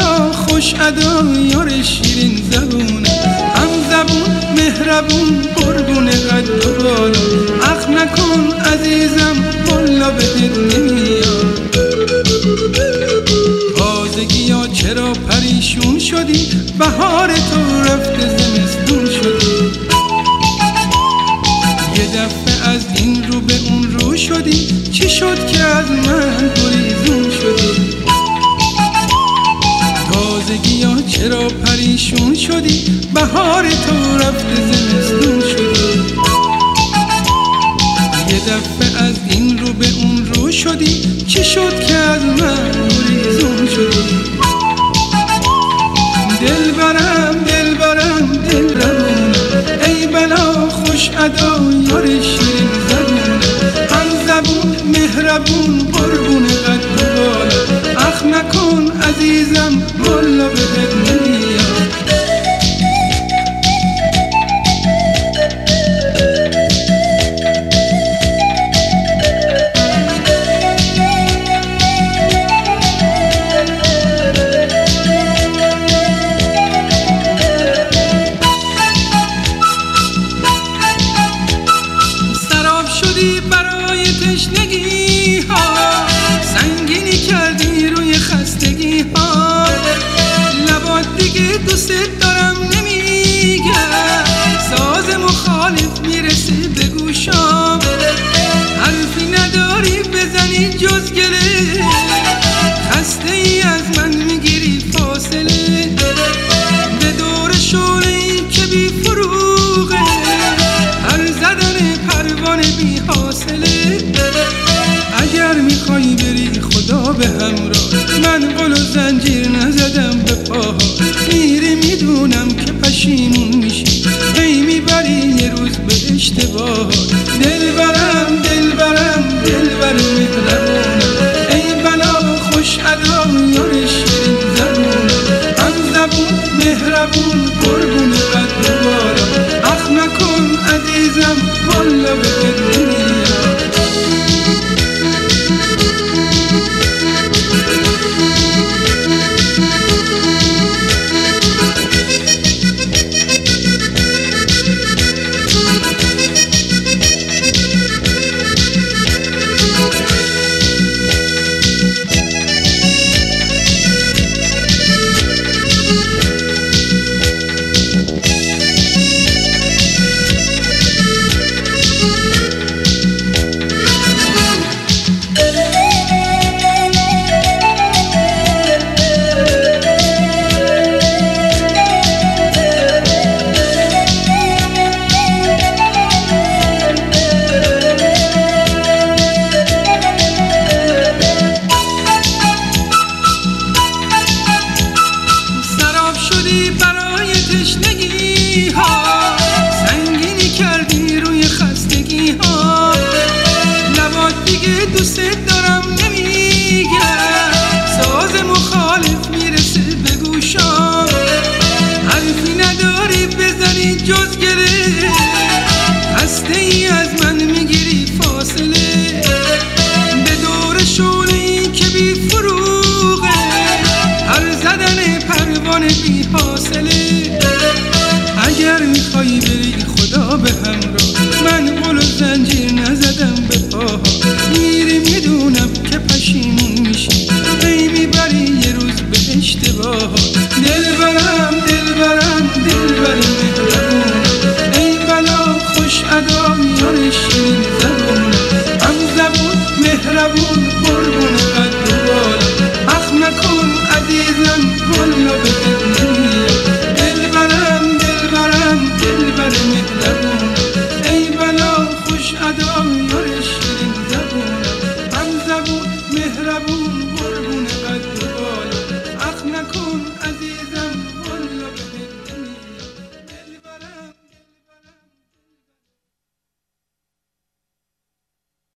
بلا خوش ادا یار شیرین زبونه، هم زبون مهربون قربون قد و بالا، اخ نکن عزیزم والا بهت نمیاد. تازگی ها چرا پریشون شدی، بهار تو رفته زمستون شدی، یه دفعه از این رو به اون رو شدی، چی شد که از من گریزون شدی؟ تازگی ها چرا پریشون شدی، بهار تو رفته زمستون شدی، یه دفعه از این رو به اون رو شدی، چی شد که از من گریزون شدی؟ دلبرم دلبرم دلبرم ای بلا خوش ادا یار شیرین زبونه، هم زبون مهربون قربون قد و بالا، اخ نکن عزیزم والا بهت نمیاد. برای تشنگی ها سنگینی کردی روی خستگی ها، لبات دیگه دوست دارم نمیگه، ساز مخالف میرسه به گوشام، حرفی نداری بزنی جز گله، خسته ای از من میگیری فاصله، به دور شعله ای که بی فروغه، هر زدن پروانه بی حاصله، اگر میخوای بری خدا به همراه، من قل و زنجیر نزدم به پاها، میری میدونم که پشیمون میشی، هی میبری یه روز به اشتباه. دلبرم دلبرم دلبر مهربونه ای بلا خوش ادا یار شیرین زبونه، هم زبون مهربون قربون قد و بالا، اخ نکن عزیزم والا بهت نمیاد. برای تشنگی ها سنگینی کردی روی خستگی ها، لبات دیگه دوست دارم نمیگه، ساز مخالف میرسه به گوشام، حرفی نداری بزنی جز گله، خسته ای از من میگیری فاصله، به دور شعله ای که بی فروغه، هر زدن پروانه بی حاصله، اگر میخوایی بری خدا به همراه، من قل و زنجیر نزدم به پاها، میری میدونم که پشیمون میشی، هی میبری یه روز به اشتباه. دلبرم دلبرم دلبر مهربونه ای بلا خوش ادا یار شیرین زبونه، هم زبون مهربون قربون قد و بالا، اخ نکن عزیزم والا بهت نمیاد.